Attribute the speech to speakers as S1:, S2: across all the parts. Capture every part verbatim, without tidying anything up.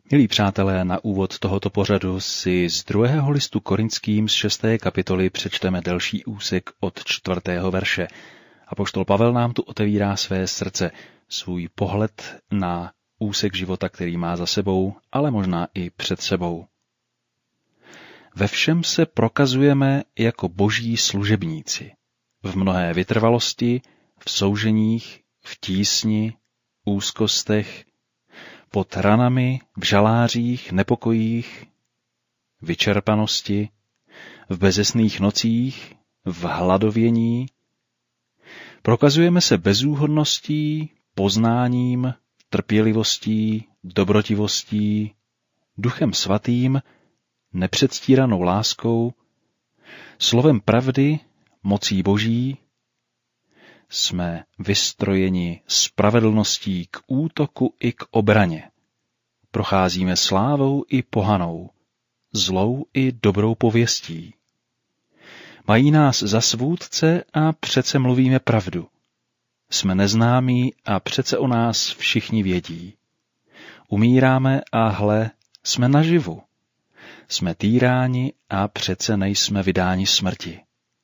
S1: Milí přátelé, na úvod tohoto pořadu si z druhého listu Korinským z šesté kapitoly přečteme delší úsek od čtvrtého verše. Apoštol Pavel nám tu otevírá své srdce, svůj pohled na úsek života, který má za sebou, ale možná i před sebou. Ve všem se prokazujeme jako boží služebníci. V mnohé vytrvalosti, v souženích, v tísni, úzkostech, pod ranami, v žalářích, nepokojích, vyčerpanosti, v bezesných nocích, v hladovění. Prokazujeme se bezúhonností, poznáním, trpělivostí, dobrotivostí, Duchem svatým, nepředstíranou láskou, slovem pravdy, mocí boží. Jsme vystrojeni spravedlností k útoku i k obraně. Procházíme slávou i pohanou, zlou i dobrou pověstí. Mají nás za svůdce a přece mluvíme pravdu. Jsme neznámí a přece o nás všichni vědí. Umíráme a hle, jsme naživu. Jsme týráni a přece nejsme vydáni smrti.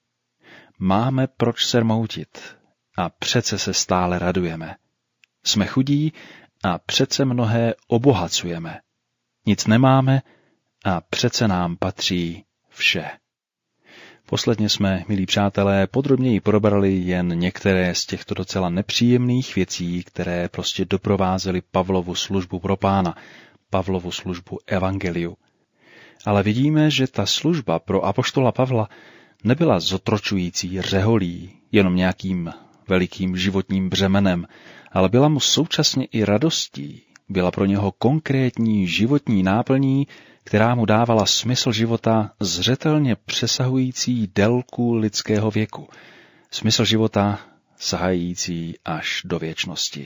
S1: Máme proč se rmoutit a přece se stále radujeme. Jsme chudí a přece mnohé obohacujeme. Nic nemáme a přece nám patří vše. Posledně jsme, milí přátelé, podrobněji probrali jen některé z těchto docela nepříjemných věcí, které prostě doprovázely Pavlovu službu pro Pána, Pavlovu službu evangeliu. Ale vidíme, že ta služba pro apoštola Pavla nebyla zotročující řeholí, jenom nějakým velikým životním břemenem, ale byla mu současně i radostí, byla pro něho konkrétní životní náplní, která mu dávala smysl života zřetelně přesahující délku lidského věku, smysl života sahající až do věčnosti.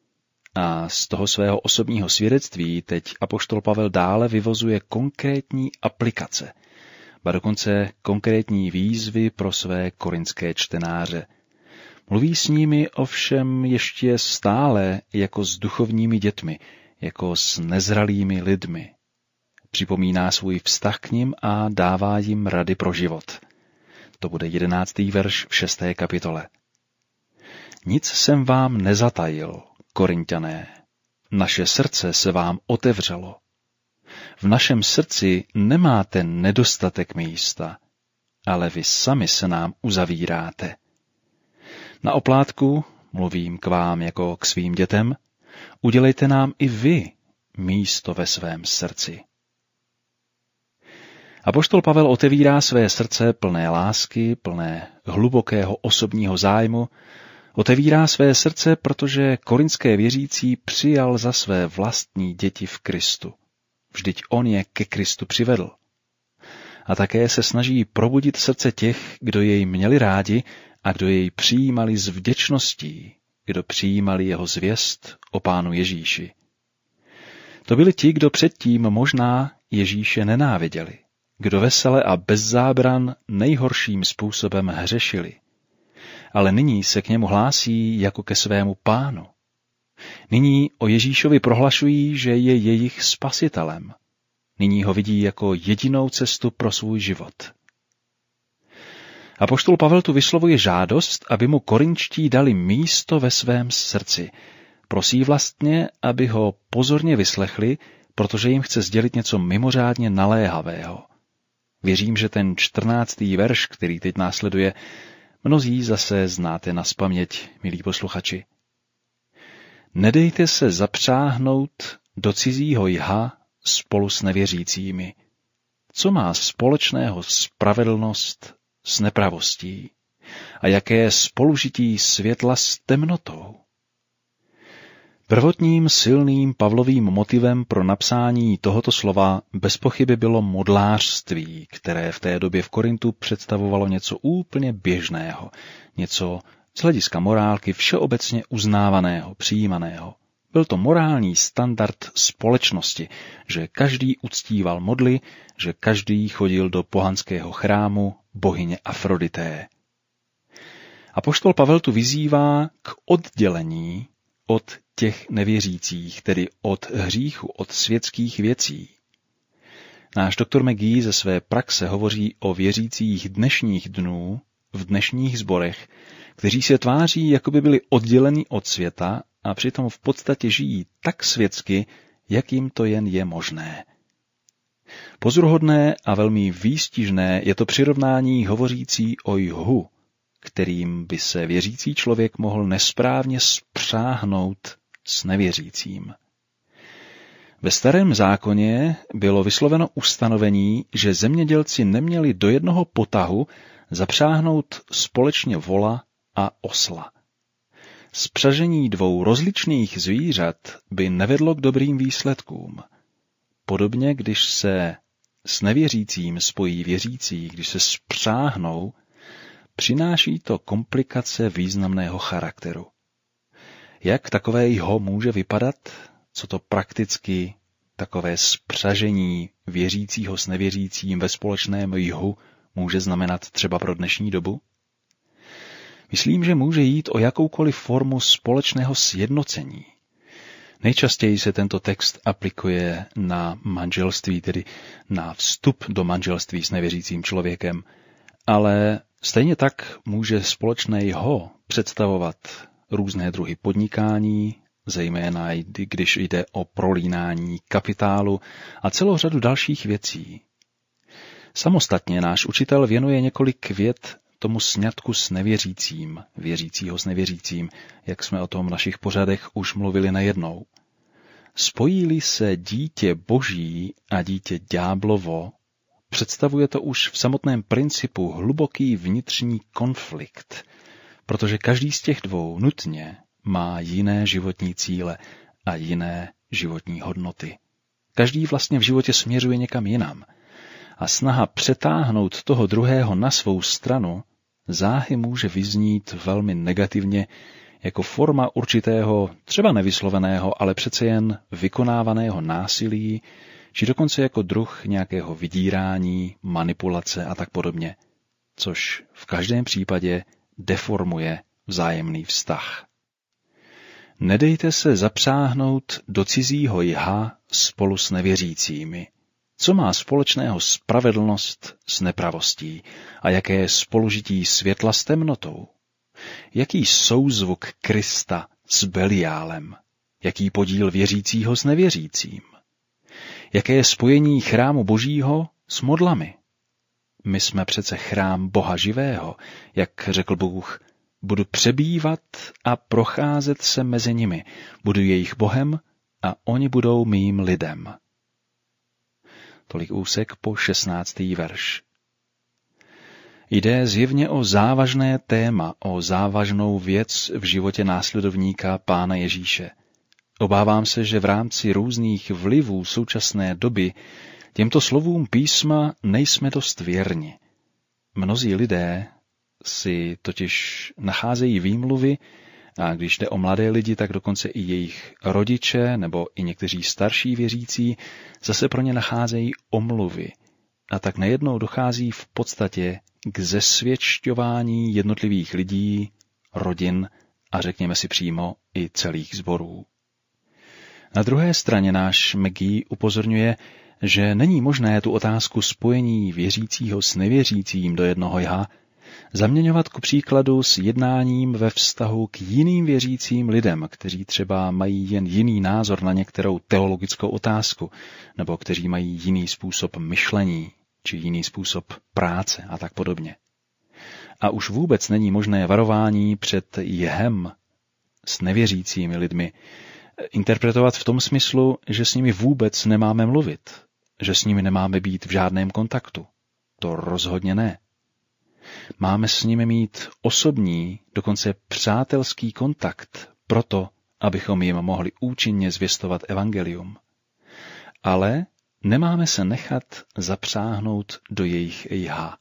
S1: A z toho svého osobního svědectví teď apoštol Pavel dále vyvozuje konkrétní aplikace, ba dokonce konkrétní výzvy pro své korinské čtenáře. Mluví s nimi ovšem ještě stále jako s duchovními dětmi, jako s nezralými lidmi. Připomíná svůj vztah k nim a dává jim rady pro život. To bude jedenáctý verš v šesté kapitole. Nic jsem vám nezatajil, Korinťané. Naše srdce se vám otevřelo. V našem srdci nemáte nedostatek místa, ale vy sami se nám uzavíráte. Na oplátku, mluvím k vám jako k svým dětem, udělejte nám i vy místo ve svém srdci. Apoštol Pavel otevírá své srdce plné lásky, plné hlubokého osobního zájmu, otevírá své srdce, protože korinské věřící přijal za své vlastní děti v Kristu. Vždyť on je ke Kristu přivedl. A také se snaží probudit srdce těch, kdo jej měli rádi a kdo jej přijímali s vděčností, kdo přijímali jeho zvěst o Pánu Ježíši. To byli ti, kdo předtím možná Ježíše nenáviděli, kdo vesele a bez zábran nejhorším způsobem hřešili. Ale nyní se k němu hlásí jako ke svému Pánu. Nyní o Ježíšovi prohlašují, že je jejich spasitelem. Nyní ho vidí jako jedinou cestu pro svůj život. Apoštol Pavel tu vyslovuje žádost, aby mu korinčtí dali místo ve svém srdci. Prosí vlastně, aby ho pozorně vyslechli, protože jim chce sdělit něco mimořádně naléhavého. Věřím, že ten čtrnáctý verš, který teď následuje, mnozí zase znáte nazpaměť, milí posluchači. Nedejte se zapřáhnout do cizího jha spolu s nevěřícími. Co má společného spravedlnost s nepravostí? A jaké spolužití světla s temnotou? Prvotním silným Pavlovým motivem pro napsání tohoto slova bezpochyby bylo modlářství, které v té době v Korintu představovalo něco úplně běžného, něco z hlediska morálky všeobecně uznávaného, přijímaného. Byl to morální standard společnosti, že každý uctíval modly, že každý chodil do pohanského chrámu bohyně Afrodité. Apoštol Pavel tu vyzývá k oddělení od těch nevěřících, tedy od hříchu, od světských věcí. Náš doktor McGee ze své praxe hovoří o věřících dnešních dnů v dnešních sborech, kteří se tváří, jako by byli odděleni od světa a přitom v podstatě žijí tak světsky, jak jim to jen je možné. Pozoruhodné a velmi výstižné je to přirovnání hovořící o jhu, kterým by se věřící člověk mohl nesprávně spřáhnout s nevěřícím. Ve Starém zákoně bylo vysloveno ustanovení, že zemědělci neměli do jednoho potahu zapřáhnout společně vola a osla. Spřažení dvou rozličných zvířat by nevedlo k dobrým výsledkům. Podobně, když se s nevěřícím spojí věřící, když se spřáhnou, přináší to komplikace významného charakteru. Jak takové jho může vypadat? Co to prakticky takové spřažení věřícího s nevěřícím ve společném jhu může znamenat třeba pro dnešní dobu? Myslím, že může jít o jakoukoliv formu společného sjednocení. Nejčastěji se tento text aplikuje na manželství, tedy na vstup do manželství s nevěřícím člověkem, ale stejně tak může společné jho představovat různé druhy podnikání, zejména když jde o prolínání kapitálu a celou řadu dalších věcí. Samostatně náš učitel věnuje několik vět tomu sňatku s nevěřícím, věřícího s nevěřícím, jak jsme o tom v našich pořadech už mluvili nejednou. Spojí-li se dítě boží a dítě ďáblovo, představuje to už v samotném principu hluboký vnitřní konflikt, protože každý z těch dvou nutně má jiné životní cíle a jiné životní hodnoty. Každý vlastně v životě směřuje někam jinam a snaha přetáhnout toho druhého na svou stranu záhy může vyznít velmi negativně jako forma určitého, třeba nevysloveného, ale přece jen vykonávaného násilí, či dokonce jako druh nějakého vydírání, manipulace a tak podobně, což v každém případě deformuje vzájemný vztah. Nedejte se zapřáhnout do cizího jha spolu s nevěřícími. Co má společného spravedlnost s nepravostí a jaké je spolužití světla s temnotou? Jaký souzvuk Krista s Beliálem? Jaký podíl věřícího s nevěřícím? Jaké je spojení chrámu Božího s modlami? My jsme přece chrám Boha živého, jak řekl Bůh, budu přebývat a procházet se mezi nimi, budu jejich Bohem a oni budou mým lidem. Tolik úsek po šestnáctý verš. Jde zjevně o závažné téma, o závažnou věc v životě následovníka Pána Ježíše. Obávám se, že v rámci různých vlivů současné doby těmto slovům písma nejsme dost věrni. Mnozí lidé si totiž nacházejí výmluvy, a když jde o mladé lidi, tak dokonce i jejich rodiče nebo i někteří starší věřící zase pro ně nacházejí omluvy. A tak nejednou dochází v podstatě k zesvědčování jednotlivých lidí, rodin a řekněme si přímo i celých sborů. Na druhé straně náš McGee upozorňuje, že není možné tu otázku spojení věřícího s nevěřícím do jednoho jha zaměňovat ku příkladu s jednáním ve vztahu k jiným věřícím lidem, kteří třeba mají jen jiný názor na některou teologickou otázku, nebo kteří mají jiný způsob myšlení, či jiný způsob práce a tak podobně. A už vůbec není možné varování před jhem s nevěřícími lidmi interpretovat v tom smyslu, že s nimi vůbec nemáme mluvit, že s nimi nemáme být v žádném kontaktu. To rozhodně ne. Máme s nimi mít osobní, dokonce přátelský kontakt, proto, abychom jim mohli účinně zvěstovat evangelium. Ale nemáme se nechat zapřáhnout do jejich jha.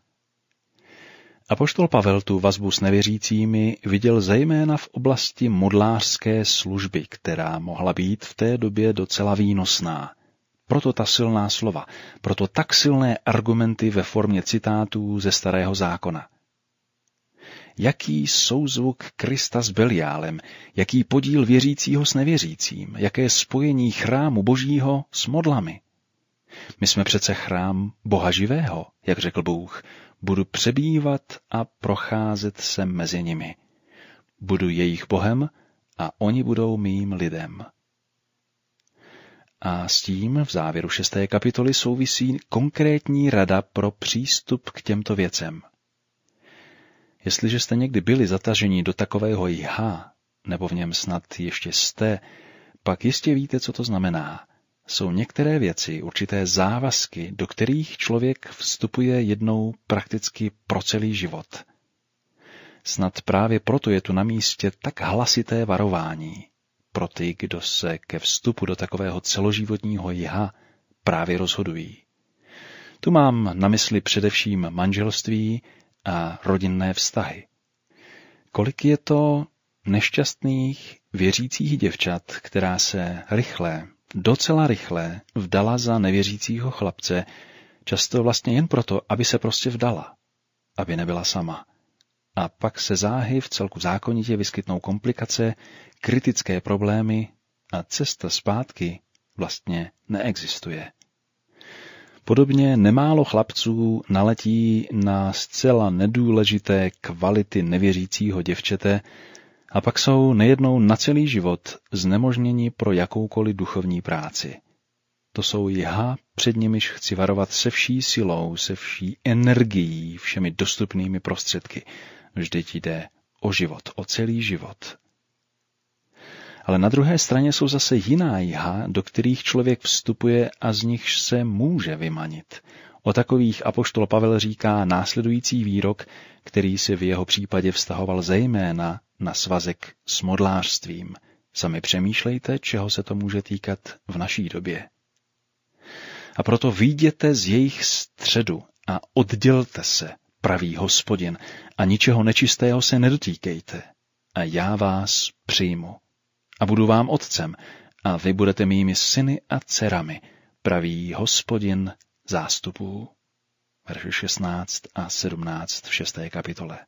S1: Apoštol Pavel tu vazbu s nevěřícími viděl zejména v oblasti modlářské služby, která mohla být v té době docela výnosná. Proto ta silná slova, proto tak silné argumenty ve formě citátů ze Starého zákona. jaký souzvuk Krista s Beliálem, jaký podíl věřícího s nevěřícím, jaké spojení chrámu Božího s modlami. My jsme přece chrám Boha živého, jak řekl Bůh. Budu přebývat a procházet se mezi nimi. Budu jejich Bohem a oni budou mým lidem. A s tím v závěru šesté kapitoly souvisí konkrétní rada pro přístup k těmto věcem. Jestliže jste někdy byli zataženi do takového jha, nebo v něm snad ještě jste, pak jistě víte, co to znamená. Jsou některé věci, určité závazky, do kterých člověk vstupuje jednou prakticky pro celý život. Snad právě proto je tu na místě tak hlasité varování pro ty, kdo se ke vstupu do takového celoživotního jha právě rozhodují. Tu mám na mysli především manželství a rodinné vztahy. Kolik je to nešťastných věřících děvčat, která se rychle, docela rychle vdala za nevěřícího chlapce, často vlastně jen proto, aby se prostě vdala, aby nebyla sama. A pak se záhy v celku zákonitě vyskytnou komplikace, kritické problémy a cesta zpátky vlastně neexistuje. Podobně nemálo chlapců naletí na zcela nedůležité kvality nevěřícího děvčete a pak jsou nejednou na celý život znemožněni pro jakoukoliv duchovní práci. To jsou jha, před nimiž chci varovat se vší silou, se vší energií, všemi dostupnými prostředky. Vždyť jde o život, o celý život. Ale na druhé straně jsou zase jiná jha, do kterých člověk vstupuje a z nich se může vymanit. O takových apoštol Pavel říká následující výrok, který si v jeho případě vztahoval zejména na svazek s modlářstvím. Sami přemýšlejte, čeho se to může týkat v naší době. A proto vyjděte z jejich středu a oddělte se, pravý Hospodin, a ničeho nečistého se nedotýkejte. A já vás přijmu. A budu vám otcem, a vy budete mými syny a dcerami, pravý Hospodin zástupů. Verše šestnáct a sedmnáct v šesté kapitole.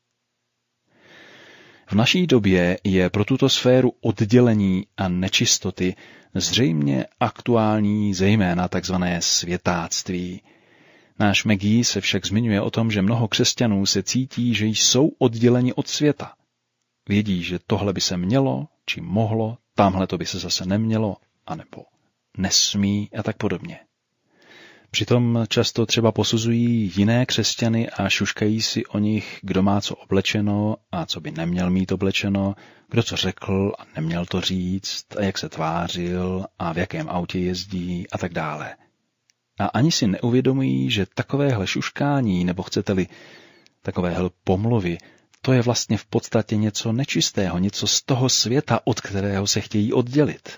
S1: V naší době je pro tuto sféru oddělení a nečistoty zřejmě aktuální zejména tzv. Světáctví. Náš McGee se však zmiňuje o tom, že mnoho křesťanů se cítí, že jsou odděleni od světa. Vědí, že tohle by se mělo, či mohlo, tamhle to by se zase nemělo, anebo nesmí a tak podobně. Přitom často třeba posuzují jiné křesťany a šuškají si o nich, kdo má co oblečeno a co by neměl mít oblečeno, kdo co řekl a neměl to říct a jak se tvářil a v jakém autě jezdí a tak dále. A ani si neuvědomují, že takovéhle šuškání, nebo chcete-li takovéhle pomluvy, to je vlastně v podstatě něco nečistého, něco z toho světa, od kterého se chtějí oddělit.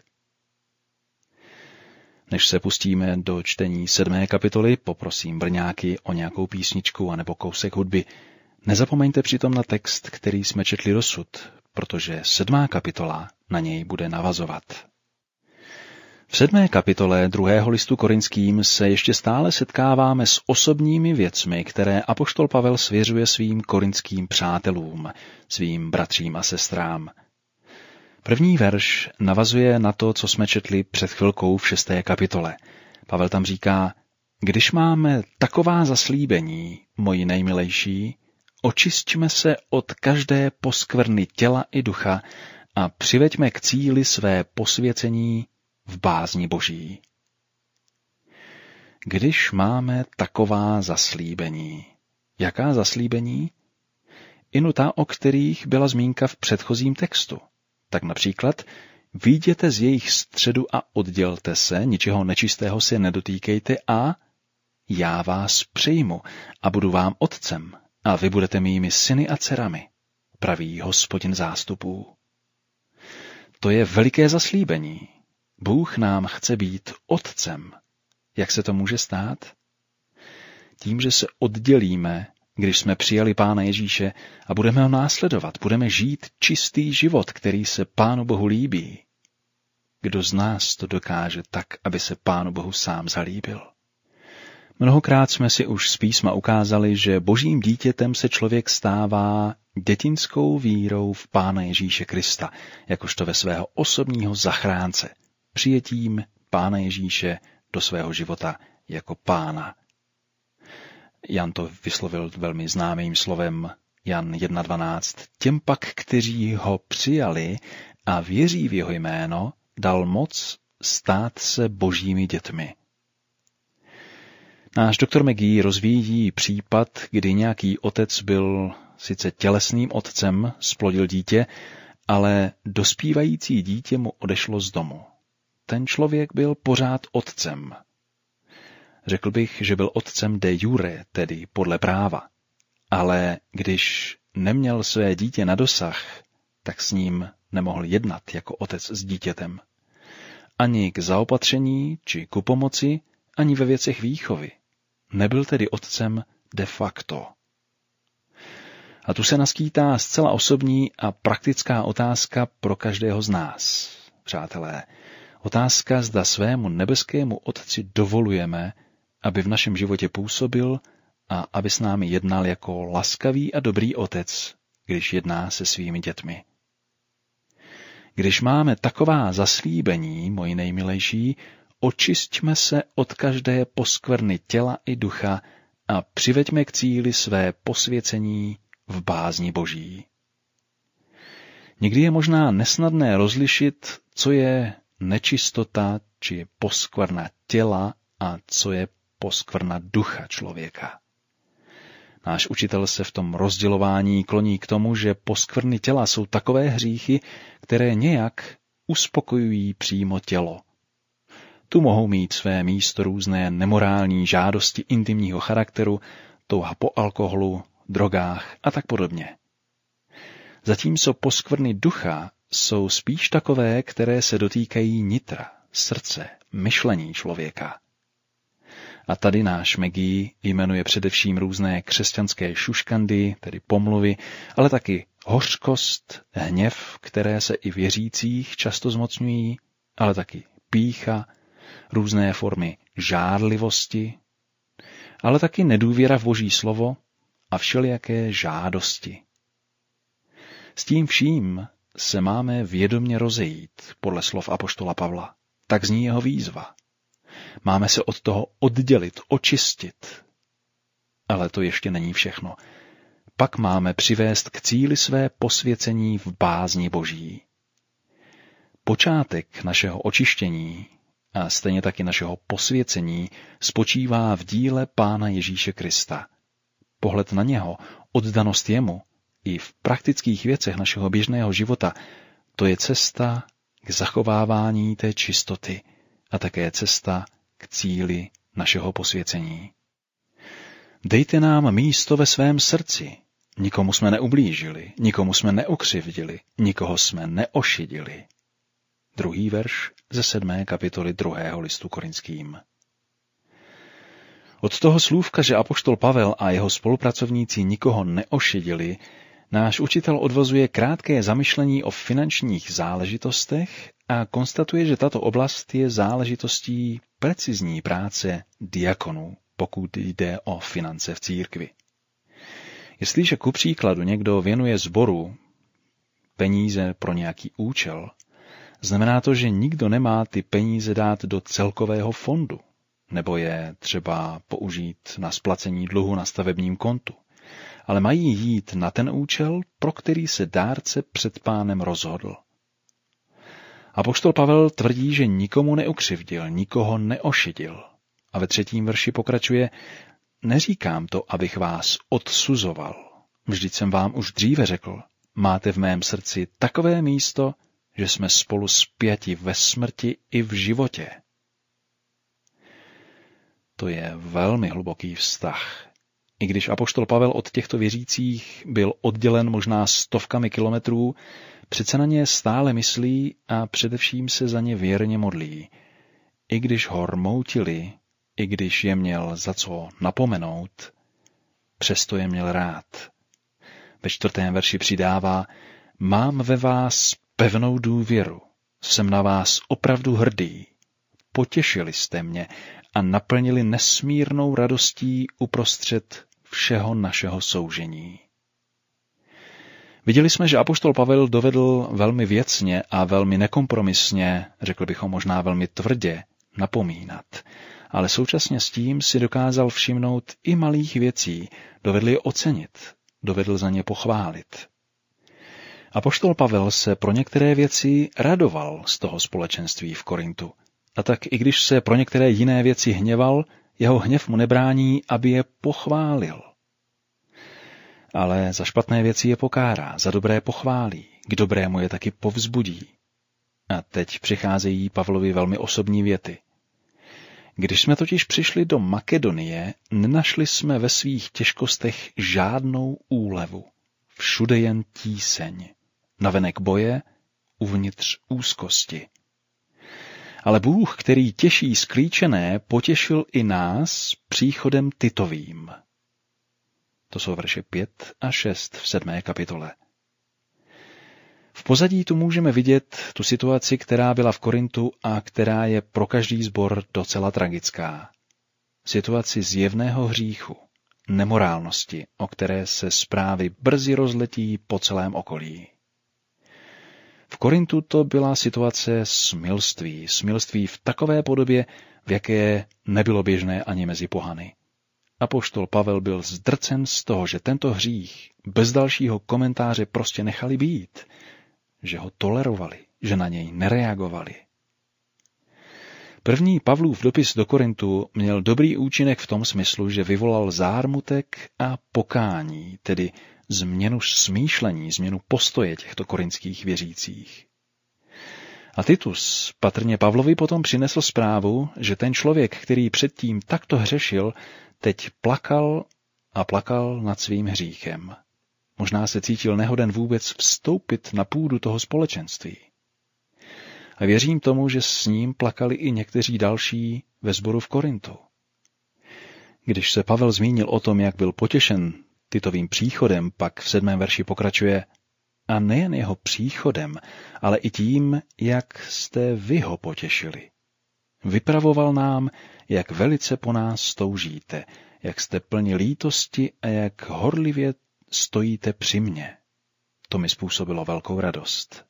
S1: Než se pustíme do čtení sedmé kapitoly, poprosím brňáky o nějakou písničku anebo kousek hudby. Nezapomeňte přitom na text, který jsme četli dosud, protože sedmá kapitola na něj bude navazovat. V sedmé kapitole druhého listu Korinským se ještě stále setkáváme s osobními věcmi, které apoštol Pavel svěřuje svým korinským přátelům, svým bratřím a sestrám. První verš navazuje na to, co jsme četli před chvilkou v šesté kapitole. Pavel tam říká, když máme taková zaslíbení, moji nejmilejší, očisťme se od každé poskvrny těla i ducha a přiveďme k cíli své posvěcení v bázni Boží. Když máme taková zaslíbení. Jaká zaslíbení? Inu ta, o kterých byla zmínka v předchozím textu. Tak například, vyjděte z jejich středu a oddělte se, ničeho nečistého se nedotýkejte a já vás přijmu a budu vám otcem a vy budete mými syny a dcerami, pravý Hospodin zástupů. To je veliké zaslíbení. Bůh nám chce být otcem. Jak se to může stát? Tím, že se oddělíme, když jsme přijali Pána Ježíše a budeme ho následovat, budeme žít čistý život, který se Pánu Bohu líbí. Kdo z nás to dokáže tak, aby se Pánu Bohu sám zalíbil? Mnohokrát jsme si už z písma ukázali, že božím dítětem se člověk stává dětinskou vírou v Pána Ježíše Krista, jakožto ve svého osobního zachránce, přijetím Pána Ježíše do svého života jako Pána. Jan to vyslovil velmi známým slovem Jan jedna dvanáct. Těm pak, kteří ho přijali a věří v jeho jméno, dal moc stát se božími dětmi. Náš doktor McGee rozvíjí případ, kdy nějaký otec byl sice tělesným otcem, splodil dítě, ale dospívající dítě mu odešlo z domu. Ten člověk byl pořád otcem. Řekl bych, že byl otcem de jure, tedy podle práva. Ale když neměl své dítě na dosah, tak s ním nemohl jednat jako otec s dítětem. Ani k zaopatření či ku pomoci, ani ve věcech výchovy. Nebyl tedy otcem de facto. A tu se naskýtá zcela osobní a praktická otázka pro každého z nás. Přátelé, otázka, zda svému nebeskému Otci dovolujeme, aby v našem životě působil a aby s námi jednal jako laskavý a dobrý otec, když jedná se svými dětmi. Když máme taková zaslíbení, moji nejmilejší, očisťme se od každé poskvrny těla i ducha a přiveďme k cíli své posvěcení v bázni Boží. Někdy je možná nesnadné rozlišit, co je nečistota či poskvrna těla a co je poskvrna ducha člověka. Náš učitel se v tom rozdělování kloní k tomu, že poskvrny těla jsou takové hříchy, které nějak uspokojují přímo tělo. Tu mohou mít své místo různé nemorální žádosti intimního charakteru, touha po alkoholu, drogách a tak podobně. Zatímco poskvrny ducha jsou spíš takové, které se dotýkají nitra, srdce, myšlení člověka. A tady náš McGee jmenuje především různé křesťanské šuškandy, tedy pomluvy, ale taky hořkost, hněv, které se i věřících často zmocňují, ale taky pýcha, různé formy žárlivosti, ale taky nedůvěra v Boží slovo a všelijaké žádosti. S tím vším se máme vědomě rozejít, podle slov apoštola Pavla. Tak zní jeho výzva. Máme se od toho oddělit, očistit. Ale to ještě není všechno. Pak máme přivést k cíli své posvěcení v bázni Boží. Počátek našeho očištění a stejně taky našeho posvěcení spočívá v díle Pána Ježíše Krista. Pohled na něho, oddanost jemu i v praktických věcech našeho běžného života, to je cesta k zachovávání té čistoty a také cesta k cíli našeho posvěcení. Dejte nám místo ve svém srdci. Nikomu jsme neublížili, nikomu jsme neukřivdili, nikoho jsme neošidili. Druhý verš ze sedmé kapitoly druhého listu Korinským. Od toho slůvka, že apoštol Pavel a jeho spolupracovníci nikoho neošidili, náš učitel odvozuje krátké zamyšlení o finančních záležitostech a konstatuje, že tato oblast je záležitostí precizní práce diakonů, pokud jde o finance v církvi. Jestliže ku příkladu někdo věnuje sboru peníze pro nějaký účel, znamená to, že nikdo nemá ty peníze dát do celkového fondu, nebo je třeba použít na splacení dluhu na stavebním kontu, ale mají jít na ten účel, pro který se dárce před Pánem rozhodl. Apoštol Pavel tvrdí, že nikomu neukřivdil, nikoho neošidil. A ve třetím verši pokračuje: neříkám to, abych vás odsuzoval. Vždyť jsem vám už dříve řekl, máte v mém srdci takové místo, že jsme spolu spjati ve smrti i v životě. To je velmi hluboký vztah. I když apoštol Pavel od těchto věřících byl oddělen možná stovkami kilometrů, přece na ně stále myslí a především se za ně věrně modlí. I když ho rmoutili, i když je měl za co napomenout, přesto je měl rád. Ve čtvrtém verši přidává: mám ve vás pevnou důvěru, jsem na vás opravdu hrdý. Potěšili jste mě a naplnili nesmírnou radostí uprostřed všeho našeho soužení. Viděli jsme, že apoštol Pavel dovedl velmi věcně a velmi nekompromisně, řekl bychom možná velmi tvrdě, napomínat, ale současně s tím si dokázal všimnout i malých věcí, dovedl je ocenit, dovedl za ně pochválit. Apoštol Pavel se pro některé věci radoval z toho společenství v Korintu, a tak i když se pro některé jiné věci hněval, jeho hněv mu nebrání, aby je pochválil. Ale za špatné věci je pokárá, za dobré pochválí, k dobrému je taky povzbudí. A teď přicházejí Pavlovi velmi osobní věty. Když jsme totiž přišli do Makedonie, nenašli jsme ve svých těžkostech žádnou úlevu. Všude jen tíseň. Navenek boje, uvnitř úzkosti. Ale Bůh, který těší sklíčené, potěšil i nás příchodem Titovým. To jsou verše pět a šest v sedmé kapitole. V pozadí tu můžeme vidět tu situaci, která byla v Korintu a která je pro každý sbor docela tragická. Situaci zjevného hříchu, nemorálnosti, o které se zprávy brzy rozletí po celém okolí. V Korintu to byla situace smilství, smilství v takové podobě, v jaké nebylo běžné ani mezi pohany. Apoštol Pavel byl zdrcen z toho, že tento hřích bez dalšího komentáře prostě nechali být, že ho tolerovali, že na něj nereagovali. První Pavlův dopis do Korintu měl dobrý účinek v tom smyslu, že vyvolal zármutek a pokání, tedy změnu smýšlení, změnu postoje těchto korinských věřících. A Titus patrně Pavlovi potom přinesl zprávu, že ten člověk, který předtím takto hřešil, teď plakal a plakal nad svým hříchem. Možná se cítil nehoden vůbec vstoupit na půdu toho společenství. A věřím tomu, že s ním plakali i někteří další ve sboru v Korintu. Když se Pavel zmínil o tom, jak byl potěšen Titovým příchodem, pak v sedmém verši pokračuje: a nejen jeho příchodem, ale i tím, jak jste vy ho potěšili. Vypravoval nám, jak velice po nás toužíte, jak jste plni lítosti a jak horlivě stojíte při mně. To mi způsobilo velkou radost.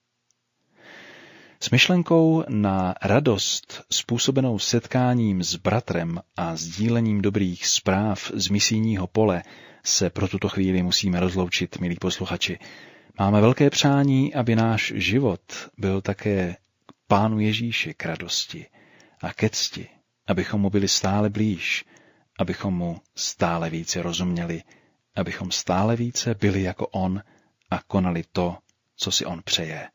S1: S myšlenkou na radost způsobenou setkáním s bratrem a sdílením dobrých zpráv z misijního pole se pro tuto chvíli musíme rozloučit, milí posluchači. Máme velké přání, aby náš život byl také k Pánu Ježíši k radosti a ke cti, abychom mu byli stále blíž, abychom mu stále více rozuměli, abychom stále více byli jako on a konali to, co si on přeje.